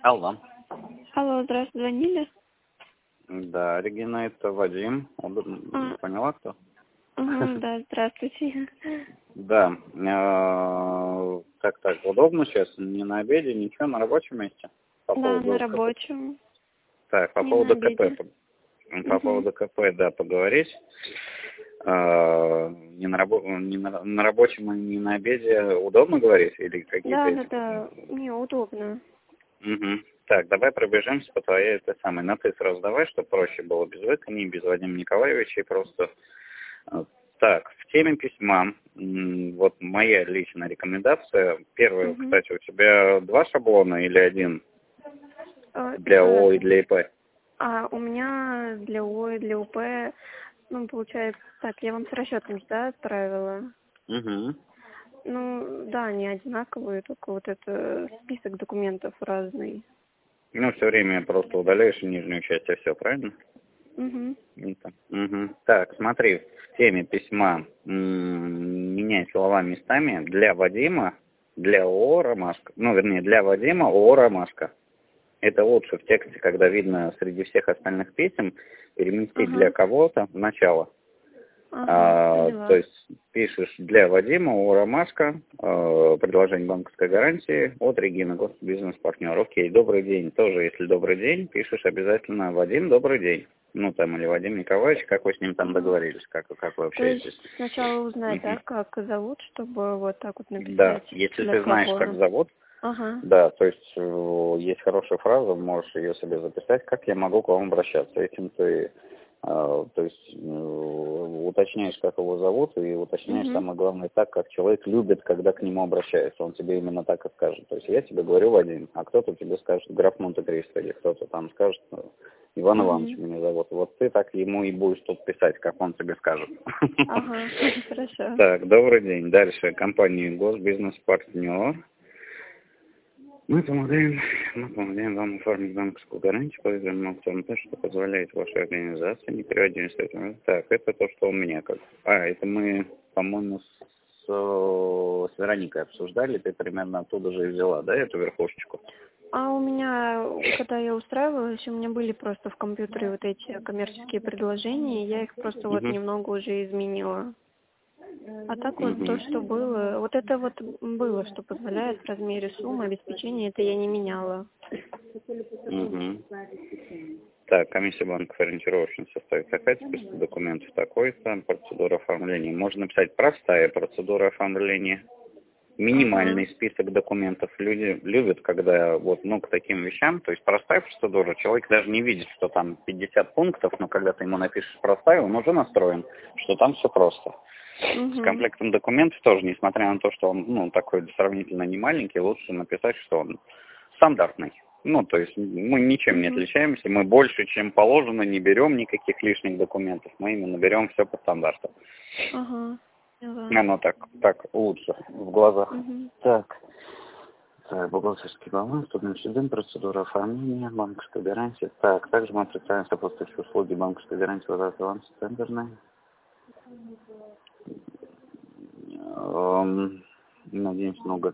Алло. Алло, здравствуйте, звонили? Да, Регина, это Вадим. Поняла, кто? Да, здравствуйте. Да. Так, удобно сейчас? Не на обеде, ничего, на рабочем месте? Да, на рабочем. Так, по Не поводу на КП. обеде. По поводу КП, да, поговорить. Не на рабочем и не на обеде удобно говорить? Или какие-то... Да, мне удобно. Угу. Так, давай пробежимся по твоей этой самой. На ты сразу давай, чтобы проще было, без выкани, без Вадима Николаевича, и просто... Так, в теме письма, вот моя личная рекомендация. Первое, кстати, у тебя 2 шаблона или 1? Для ООО и для ИП? У меня для ООО и для УП, получается, так, я вам с расчетом, да, отправила? Угу. Да, они одинаковые, только вот это список документов разный. Все время просто удаляешь нижнюю часть, и все, правильно? Угу. Угу. Так, смотри, в теме письма меняй слова местами для Вадима, для ООО «Ромашка». Для Вадима ООО «Ромашка». Это лучше в тексте, когда видно среди всех остальных писем, переместить для кого-то в начало. То есть пишешь для Вадима ООО «Ромашка», предложение банковской гарантии от Регины, бизнес-партнер. Окей, добрый день. Тоже, если добрый день, пишешь обязательно Вадим, добрый день. Или Вадим Николаевич, как вы с ним там договорились, как вы общаетесь. То есть сначала узнать, да, как зовут, чтобы вот так вот написать. Да, если ты знаешь, как зовут, да, то есть есть хорошая фраза, можешь ее себе записать, как я могу к вам обращаться. Этим ты, уточняешь, как его зовут, и уточняешь, самое главное, так, как человек любит, когда к нему обращается. Он тебе именно так и скажет. То есть я тебе говорю Вадим, а кто-то тебе скажет граф Монте-Кристо, или кто-то там скажет Иван Иванович меня зовут. Вот ты так ему и будешь тут писать, как он тебе скажет. Хорошо. Так, добрый день. Дальше. Компания «Госбизнес-партнер». Мы помогаем вам оформить банковскую гарантию по виду, что позволяет вашей организации не переводить. Так, это то, что у меня как. Это мы, по-моему, с Вероникой обсуждали, ты примерно оттуда же и взяла, да, эту верхушечку? У меня, когда я устраивалась, у меня были просто в компьютере вот эти коммерческие предложения, я их просто немного уже изменила. А так вот то, что было, вот это вот было, что позволяет в размере суммы обеспечения, это я не меняла. Так, комиссия банков ориентировочно составит такая-то, список документов такой-то, процедура оформления. Можно написать простая процедура оформления, минимальный список документов. Люди любят, когда к таким вещам, то есть простая процедура, человек даже не видит, что там 50 пунктов, но когда ты ему напишешь простая, он уже настроен, что там все просто. С комплектом документов тоже, несмотря на то, что он, такой сравнительно не маленький, лучше написать, что он стандартный. То есть мы ничем не отличаемся, мы больше, чем положено, не берем никаких лишних документов, мы именно берем все по стандарту. Оно так лучше в глазах. Так, бухгалтерский баланс, трудный инцидент, процедура оформления, банковская гарантия. Так, также мы представляем сопутствующие услуги банковской гарантии, возврат аванса тендерной. Надеемся, много.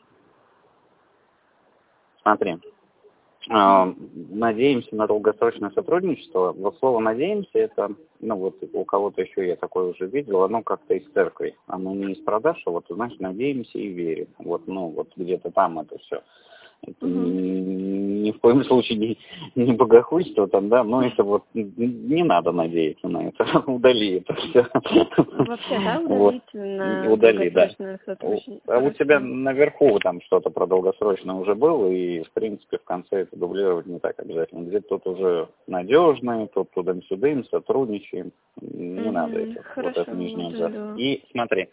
Смотри. Надеемся на долгосрочное сотрудничество. Вот слово «надеемся» это, у кого-то еще я такое уже видел, оно как-то из церкви. Оно не из продаж, а надеемся и верим. Где-то там это все. Это ни в коем случае не богохульство там, да, но это не надо надеяться на это. Удали это все. Вообще, да, удалить на удали, да. сотрудничество. А у тебя наверху там что-то про долгосрочное уже было, и в принципе в конце это дублировать не так обязательно. Где-то тут уже надежные, тут туда-сюда, сотрудничаем. Не надо это. Хорошо, это нижний абзац. да. И смотри,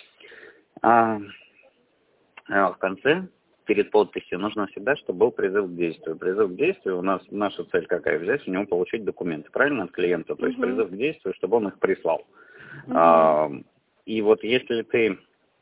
в конце перед подписью нужно всегда, чтобы был призыв к действию. Призыв к действию у нас, наша цель какая? Взять у него получить документы, правильно, от клиента? То есть призыв к действию, чтобы он их прислал. И если ты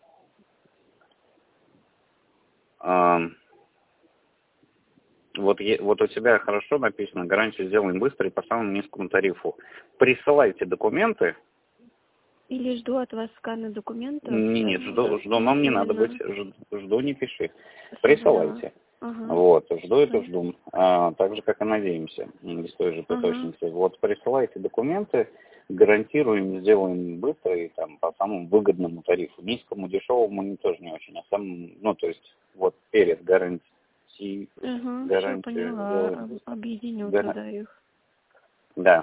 у тебя хорошо написано, гарантию сделаем быстро и по самому низкому тарифу. Присылайте документы. Или жду от вас сканы документов? Нет, жду, нам не надо быть, жду, не пиши. Присылайте. Ага. Вот, жду это жду. Так же, как и надеемся, из той же точности. Вот присылайте документы, гарантируем, сделаем быстро и там по самому выгодному тарифу. Низкому, дешевому не тоже не очень, а самому, ну, то есть, вот перед гарантией, Все поняла. Объединю тогда их. Да.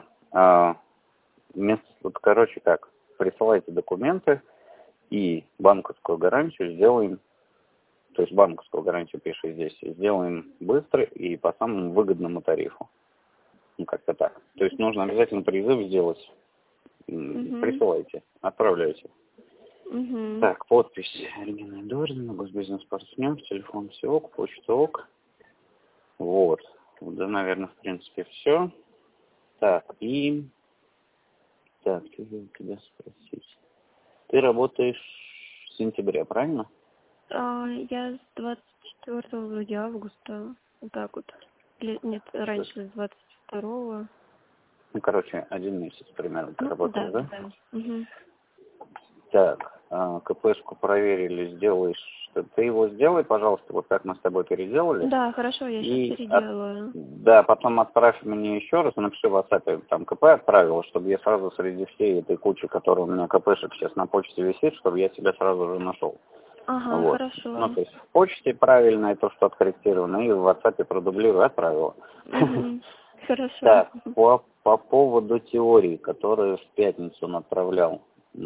Вот, короче, как, присылайте документы и банковскую гарантию сделаем, то есть банковскую гарантию пиши здесь, сделаем быстро и по самому выгодному тарифу. Ну, как-то так. То есть нужно обязательно призыв сделать. Присылайте, отправляйте. Так, подпись. Регина Дорина, госбизнес-партнер, телефон все ок, почта ок. Вот. Да, наверное, в принципе, все. Так, и... Так, тебя спросить. Ты работаешь с сентября, правильно? Я с 24 вроде августа, вот так вот. Нет, раньше с 22-го. Ну, короче, 1 месяц примерно ты работаешь, да? Да. Так, КПшку проверили, сделаешь. Ты его сделай, пожалуйста, вот как мы с тобой переделали. Да, хорошо, я сейчас переделаю. Да, потом отправь мне еще раз, напиши в WhatsApp, там КП отправила, чтобы я сразу среди всей этой кучи, которая у меня КПшек сейчас на почте висит, чтобы я тебя сразу же нашел. Ага, Вот. хорошо. Ну, то есть в почте правильно это, что откорректировано, и в WhatsApp продублирую, отправила. Хорошо. Так, по поводу теории, которую в пятницу он отправлял,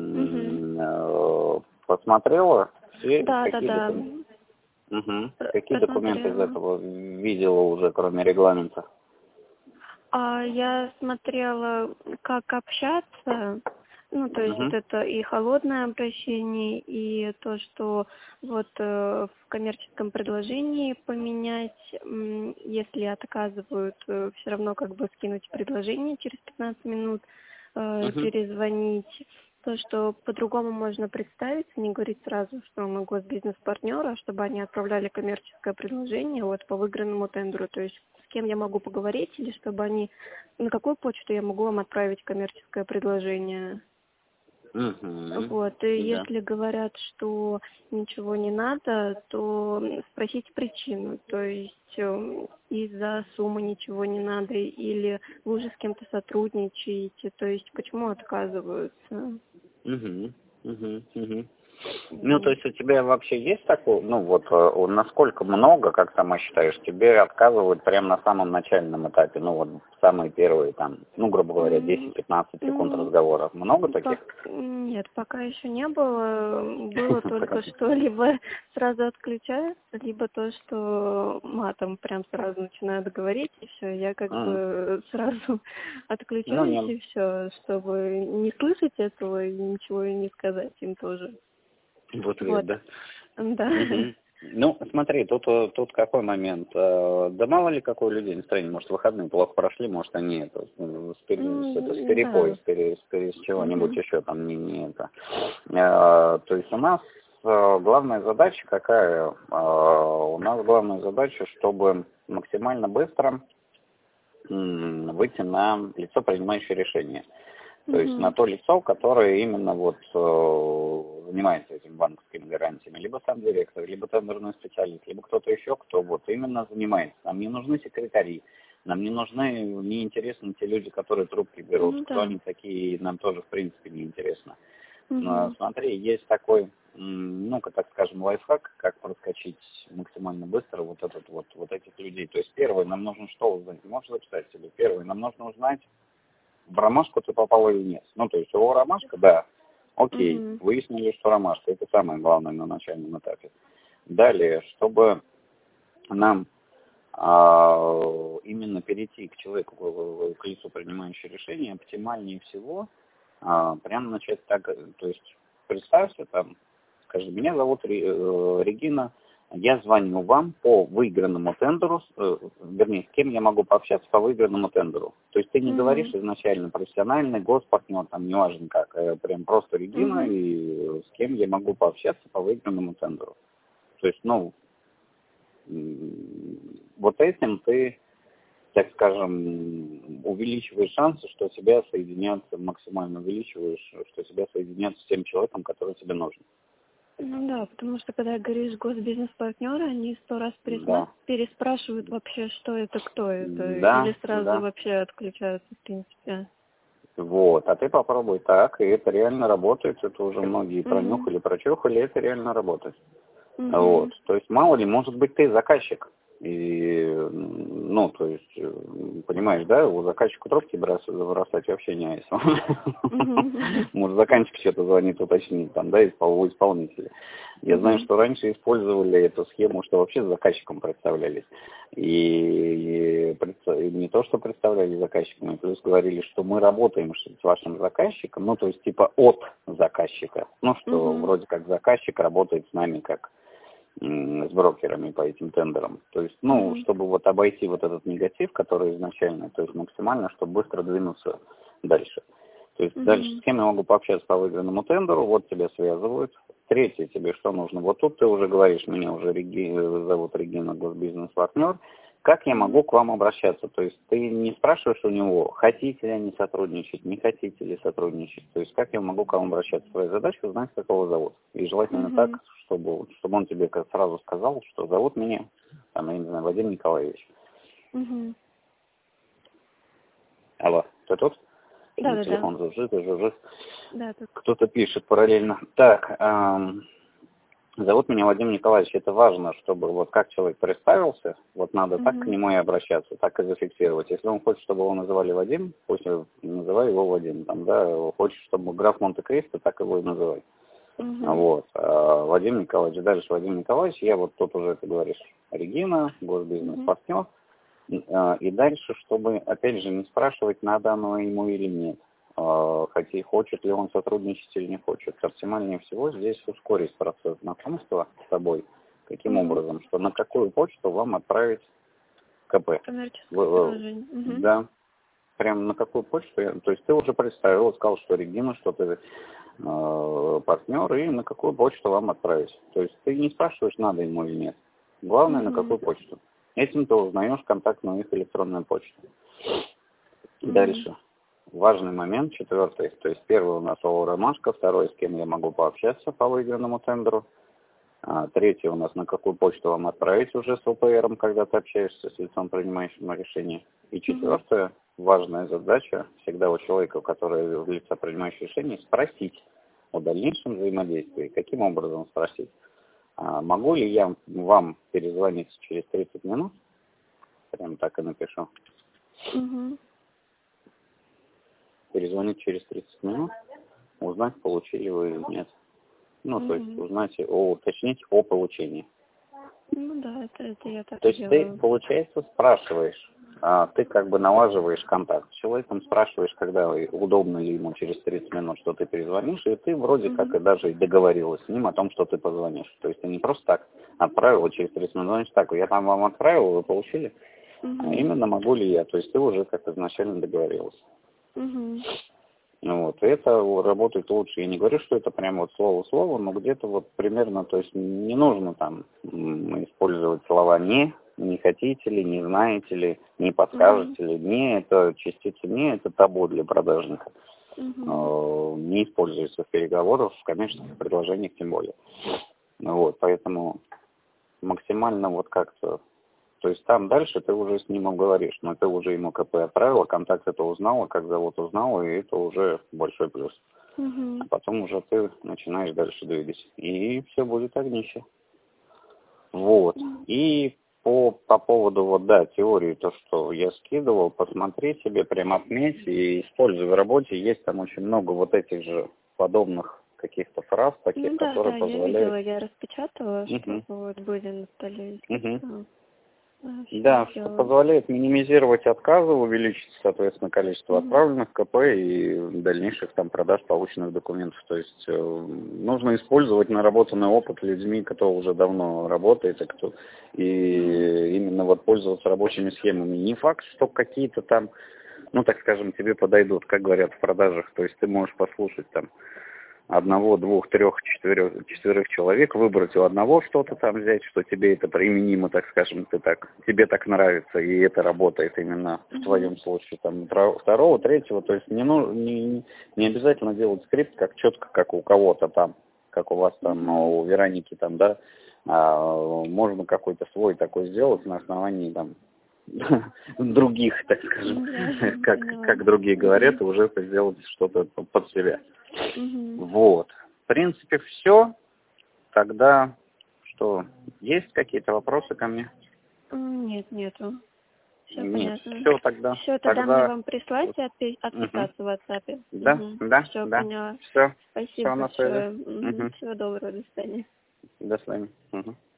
посмотрела все? Да. Какие документы из этого видела уже, кроме регламента? Я смотрела, как общаться. Ну, то есть вот это и холодное обращение, и то, что вот в коммерческом предложении поменять, если отказывают, все равно как бы скинуть предложение через 15 минут, перезвонить. То, что по-другому можно представить, не говорить сразу, что мы госбизнес-партнер, а чтобы они отправляли коммерческое предложение вот по выигранному тендеру. То есть с кем я могу поговорить, или чтобы они... На какую почту я могу вам отправить коммерческое предложение? Вот, и если говорят, что ничего не надо, то спросите причину, то есть из-за суммы ничего не надо, или вы уже с кем-то сотрудничаете, то есть почему отказываются? Ну, то есть у тебя вообще есть такое, ну вот, насколько много, как сама считаешь, тебе отказывают прямо на самом начальном этапе, ну вот, самые первые там, ну, грубо говоря, 10-15 секунд разговора. Много таких? Нет, пока еще не было. Было только что либо сразу отключаются, либо то, что матом прям сразу начинают говорить, и все, я как бы сразу отключаюсь, и все, чтобы не слышать этого и ничего и не сказать им тоже. Вот, да? Да. Ну, смотри, тут какой момент. Да мало ли какое у людей настроение. Может, выходные плохо прошли, может, они это с перепой, с чего-нибудь еще там не это. То есть у нас главная задача какая? У нас главная задача, чтобы максимально быстро выйти на лицо, принимающее решение. То есть на то лицо, которое именно вот занимается этими банковскими гарантиями. Либо сам директор, либо тендерный специалист, либо кто-то еще, кто вот именно занимается. Нам не нужны секретари, нам не интересны те люди, которые трубки берут. Кто они такие, нам тоже в принципе не интересно. Но, смотри, есть такой, ну-ка, так скажем, лайфхак, как проскочить максимально быстро вот этих людей. То есть первое, нам нужно что узнать? Можешь записать себе? Первое, нам нужно узнать, в ромашку ты попала или нет. Ну, то есть его ромашка, да, окей, выяснили, что ромашка, это самое главное на начальном этапе. Далее, чтобы нам именно перейти к человеку, к лицу, принимающему решение, оптимальнее всего прямо начать так, то есть представься там, скажи, меня зовут Регина, я звоню вам по выигранному тендеру, вернее, с кем я могу пообщаться по выигранному тендеру. То есть ты не говоришь изначально профессиональный госпартнер, там неважно как, прям просто Регина, и с кем я могу пообщаться по выигранному тендеру. То есть, ну, вот этим ты, так скажем, увеличиваешь шансы, что тебя соединят, максимально увеличиваешь, что тебя соединят с тем человеком, который тебе нужен. Ну да, потому что когда говоришь госбизнес-партнеры, они 100 раз Да. переспрашивают вообще, что это, кто это, Да, или сразу да. вообще отключаются, в принципе. Вот, а ты попробуй так, и это реально работает, это уже многие Угу. пронюхали, прочухали, это реально работает. Вот, Угу. то есть мало ли, может быть, ты заказчик, и, ну, то есть, понимаешь, да, у заказчика трубки бросать вообще не айс. Угу. Может, заказчик что-то звонит, уточнить, там, да, у исполнителя. Я знаю, Угу. что раньше использовали эту схему, что вообще с заказчиком представлялись. И не то, что представляли заказчиком, и плюс говорили, что мы работаем с вашим заказчиком, ну, то есть, типа, от заказчика. Ну, что Угу. вроде как заказчик работает с нами как с брокерами по этим тендерам. То есть, ну, Угу. чтобы вот обойти вот этот негатив, который изначально, то есть максимально, чтобы быстро двинуться дальше. То есть дальше с Угу. кем я могу пообщаться по выигранному тендеру, вот тебя связывают. Третье, тебе что нужно? Вот тут ты уже говоришь, меня уже зовут Регина, госбизнес-партнер. Как я могу к вам обращаться? То есть ты не спрашиваешь у него, хотите ли они сотрудничать, не хотите ли сотрудничать. То есть как я могу к вам обращаться? Твоя задача узнать, как его зовут. И желательно так, Угу. чтобы он тебе как сразу сказал, что зовут меня, там, я не знаю, Вадим Николаевич. Угу. Алло, ты тут? Да. Телефон жужжит и жужжит. Да, тут. Кто-то пишет параллельно. Так, зовут меня Вадим Николаевич. Это важно, чтобы вот как человек представился, вот надо так к Угу. нему и обращаться, так и зафиксировать. Если он хочет, чтобы его называли Вадим, пусть называй его Вадим. Там, да, хочет, чтобы граф Монте-Кристо, так его и называй. Угу. Вот. Вадим Николаевич. Дальше Вадим Николаевич. Я вот тут уже, ты говоришь, Регина, Угу. госбизнес-партнер. И дальше, чтобы, опять же, не спрашивать, надо оно ему или нет. Хотя хочет ли он сотрудничать или не хочет. Оптимальнее всего здесь ускорить процесс знакомства с тобой. Каким Угу. образом? Что на какую почту вам отправить КП? Коммерческое предложение. Угу. Да. Прям на какую почту? То есть ты уже представил, сказал, что Регина, что ты партнер, и на какую почту вам отправить. То есть ты не спрашиваешь, надо ему или нет. Главное, на Угу. какую почту. Этим ты узнаешь контактную их электронную почту. Угу. Дальше. Важный момент, четвертый. То есть первый у нас ООО «Ромашка», второй, с кем я могу пообщаться по выигранному тендеру. Третий у нас, на какую почту вам отправить уже с ОПРом, когда ты общаешься с лицом, принимающим решение. И Угу. четвертая, важная задача, всегда у человека, у которого лица принимающее решение, спросить о дальнейшем взаимодействии. Каким образом спросить? Могу ли я вам перезвонить через 30 минут? Прям так и напишу. Угу. Перезвонить через 30 минут, узнать, получили вы или нет. Ну, то есть Угу. узнать, уточнить о получении. Ну да, это я так То и есть ты, делаю. получается, спрашиваешь, ты как бы налаживаешь контакт с человеком, спрашиваешь, когда удобно ли ему через 30 минут, что ты перезвонишь, и ты вроде как Угу. и даже и договорилась с ним о том, что ты позвонишь. То есть ты не просто так отправила через 30 минут, значит так, я там вам отправил, вы получили, а Угу. именно могу ли я. То есть ты уже как изначально договорилась. Угу. Вот. И это работает лучше. Я не говорю, что это прям вот слово в слово, но где-то вот примерно, то есть не нужно там использовать слова не хотите ли, не знаете ли, не Угу. подскажете ли. Не, это частица не, это табу для продажника. Угу. Не используется в переговорах, в коммерческих предложениях тем более. Вот, поэтому максимально вот как-то. То есть там дальше ты уже с ним обговоришь, но ты уже ему КП отправила, контакт это узнала, как зовут узнала, и это уже большой плюс. А Угу. потом уже ты начинаешь дальше двигать. И все будет огнище. Вот. И по поводу, вот да, теории, то, что я скидывал, посмотри себе, прям отметь и используй в работе. Есть там очень много вот этих же подобных каких-то фраз таких, Ну да, которые я позволяют. видела, я распечатала, Мгм. что вот были на столе. Мгм. Да, все Да, что сделала. позволяет минимизировать отказы, увеличить, соответственно, количество Угу. отправленных КП и дальнейших там продаж полученных документов. То есть нужно использовать наработанный опыт людьми, кто уже давно работает, Угу. и именно вот пользоваться рабочими схемами. Не факт, что какие-то там, ну, так скажем, тебе подойдут, как говорят в продажах. То есть ты можешь послушать там одного, двух, трех, четверых человек, выбрать у одного что-то там взять, что тебе это применимо, так скажем, тебе так нравится, и это работает именно в Угу. твоем случае, там, второго, третьего, то есть не обязательно делать скрипт как четко, как у кого-то там. как у вас там, у Вероники там, да, можно какой-то свой такой сделать на основании там других, так скажем, как другие говорят, и уже это сделать что-то под себя. Вот. В принципе, все. Тогда что, есть какие-то вопросы ко мне? Нет, нету. Все Нет, понятно. все тогда. Все, тогда мне вам прислать и отписаться в WhatsApp. Да, да, Все, да. поняла. Все. Спасибо Все на связи. большое. Всего доброго, до свидания. До свидания.